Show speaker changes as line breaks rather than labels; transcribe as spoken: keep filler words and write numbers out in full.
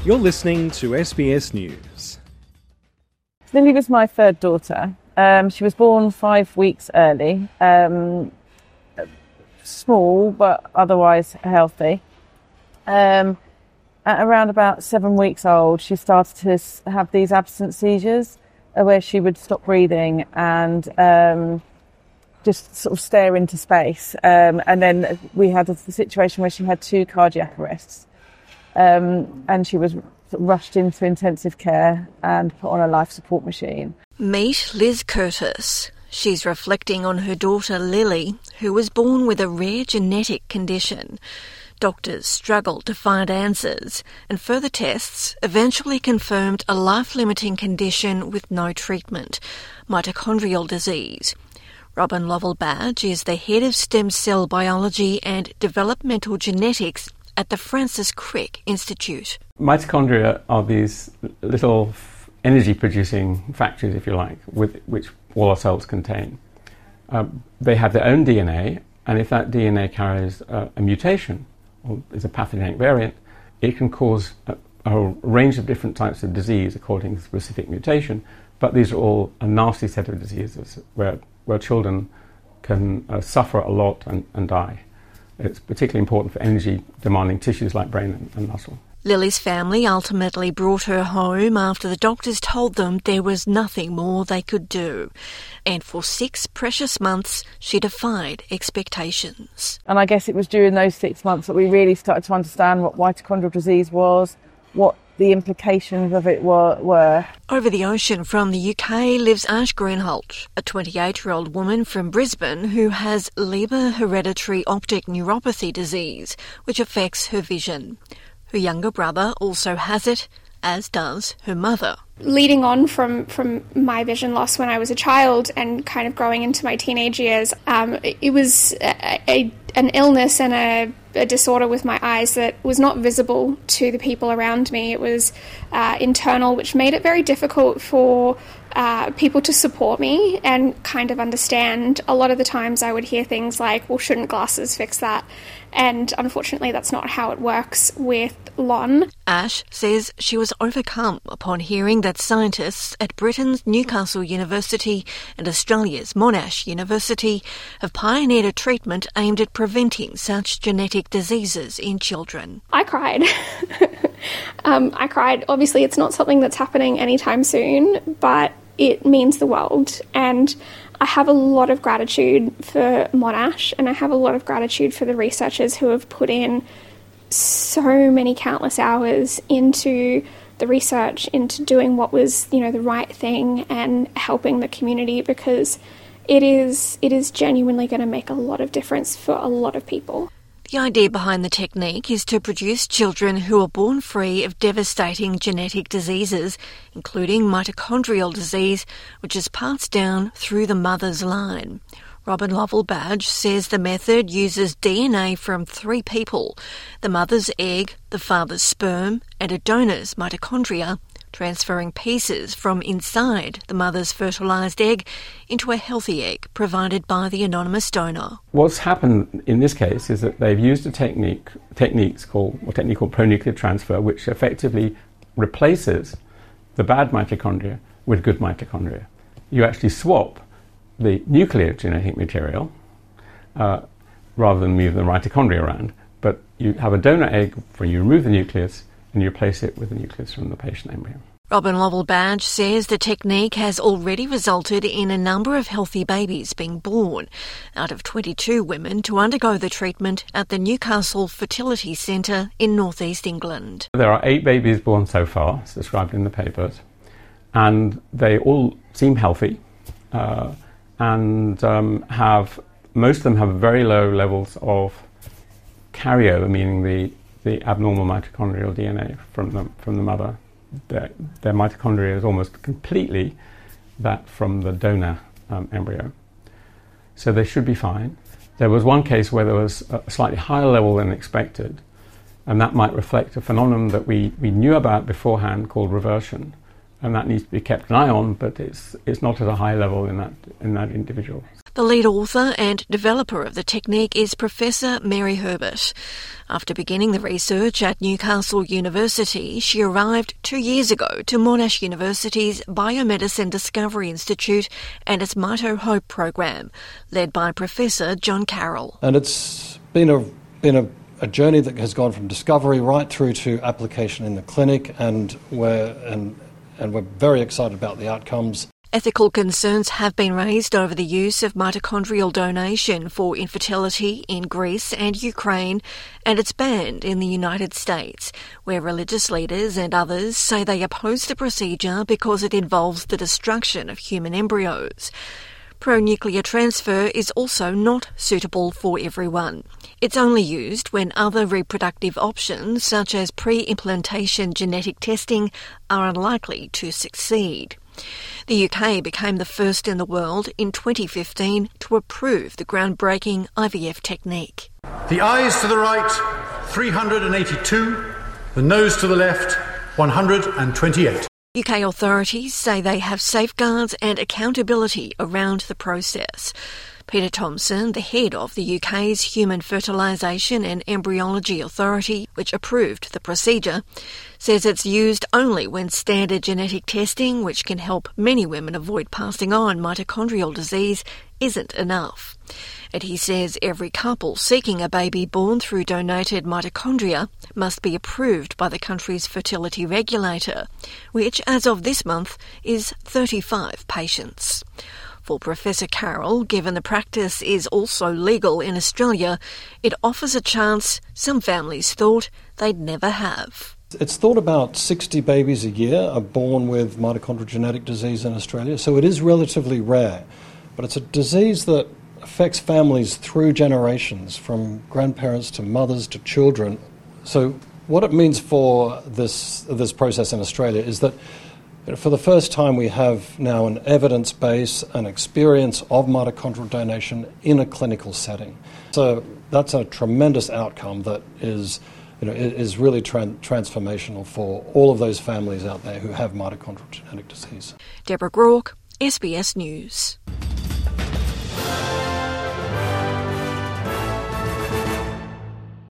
You're listening to S B S News.
Lily was my third daughter. Um, she was born five weeks early. Um, small, but otherwise healthy. Um, at around about seven weeks old, she started to have these absent seizures uh, where she would stop breathing and um, just sort of stare into space. Um, and then we had a situation where she had two cardiac arrests. Um, and she was rushed into intensive care and put on a life support machine.
Meet Liz Curtis. She's reflecting on her daughter Lily, who was born with a rare genetic condition. Doctors struggled to find answers, and further tests eventually confirmed a life-limiting condition with no treatment, mitochondrial disease. Robin Lovell-Badge is the head of stem cell biology and developmental genetics at the Francis Crick Institute.
Mitochondria are these little energy-producing factories, if you like, with which all our cells contain. Um, they have their own D N A, and if that D N A carries uh, a mutation, or is a pathogenic variant, it can cause a, a range of different types of disease according to specific mutation, but these are all a nasty set of diseases where, where children can uh, suffer a lot and, and die. It's particularly important for energy-demanding tissues like brain and, and muscle.
Lily's family ultimately brought her home after the doctors told them there was nothing more they could do. And for six precious months, she defied expectations.
And I guess it was during those six months that we really started to understand what mitochondrial disease was, what the implications of it were, were.
Over the ocean from the U K lives Ash Greenholt, a twenty-eight-year-old woman from Brisbane who has Leber hereditary optic neuropathy disease, which affects her vision. Her younger brother also has it, as does her mother.
Leading on from, from my vision loss when I was a child and kind of growing into my teenage years, um, it was a, a, an illness and a, a disorder with my eyes that was not visible to the people around me. It was uh, internal, which made it very difficult for uh, people to support me and kind of understand. A lot of the times I would hear things like, well, shouldn't glasses fix that? And unfortunately, that's not how it works with Lon.
Ash says she was overcome upon hearing that scientists at Britain's Newcastle University and Australia's Monash University have pioneered a treatment aimed at preventing such genetic diseases in children.
I cried. um, I cried. Obviously, it's not something that's happening anytime soon, but it means the world. And I have a lot of gratitude for Monash, and I have a lot of gratitude for the researchers who have put in so many countless hours into the research, into doing what was, you know, the right thing and helping the community, because it is it is genuinely going to make a lot of difference for a lot of people.
The idea behind the technique is to produce children who are born free of devastating genetic diseases, including mitochondrial disease, which is passed down through the mother's line. Robin Lovell-Badge says the method uses D N A from three people, the mother's egg, the father's sperm, and a donor's mitochondria, transferring pieces from inside the mother's fertilised egg into a healthy egg provided by the anonymous donor.
What's happened in this case is that they've used a technique, techniques called, or technique called pronuclear transfer, which effectively replaces the bad mitochondria with good mitochondria. You actually swap the nuclear genetic material uh, rather than move the mitochondria around, but you have a donor egg where you remove the nucleus and you replace it with the nucleus from the patient embryo.
Robin Lovell-Badge says the technique has already resulted in a number of healthy babies being born, out of twenty-two women to undergo the treatment at the Newcastle Fertility Centre in North East England.
There are eight babies born so far, as described in the papers, and they all seem healthy uh, and um, have, most of them have very low levels of carryover, meaning the the abnormal mitochondrial D N A from the, from the mother. Their, their mitochondria is almost completely that from the donor um, embryo. So they should be fine. There was one case where there was a slightly higher level than expected, and that might reflect a phenomenon that we, we knew about beforehand called reversion, and that needs to be kept an eye on, but it's it's not at a high level in that in that individual.
The lead author and developer of the technique is Professor Mary Herbert. After beginning the research at Newcastle University, she arrived two years ago to Monash University's Biomedicine Discovery Institute and its Mito Hope program, led by Professor John Carroll.
And it's been a been a, a journey that has gone from discovery right through to application in the clinic, and we're and and we're very excited about the outcomes.
Ethical concerns have been raised over the use of mitochondrial donation for infertility in Greece and Ukraine, and it's banned in the United States, where religious leaders and others say they oppose the procedure because it involves the destruction of human embryos. Pro-nuclear transfer is also not suitable for everyone. It's only used when other reproductive options, such as pre-implantation genetic testing, are unlikely to succeed. The U K became the first in the world in twenty fifteen to approve the groundbreaking I V F technique.
The eyes to the right, three hundred eighty-two. The nose to the left, one hundred twenty-eight.
U K authorities say they have safeguards and accountability around the process. Peter Thompson, the head of the U K's Human Fertilisation and Embryology Authority, which approved the procedure, says it's used only when standard genetic testing, which can help many women avoid passing on mitochondrial disease, isn't enough. And he says every couple seeking a baby born through donated mitochondria must be approved by the country's fertility regulator, which, as of this month, is thirty-five patients. For Professor Carroll, given the practice is also legal in Australia, it offers a chance some families thought they'd never have.
It's thought about sixty babies a year are born with mitochondrial genetic disease in Australia, so it is relatively rare. But it's a disease that affects families through generations, from grandparents to mothers to children. So what it means for this this process in Australia is that for the first time we have now an evidence base, an experience of mitochondrial donation in a clinical setting. So that's a tremendous outcome that is, you know, is really tran- transformational for all of those families out there who have mitochondrial genetic disease.
Deborah Groark, S B S News.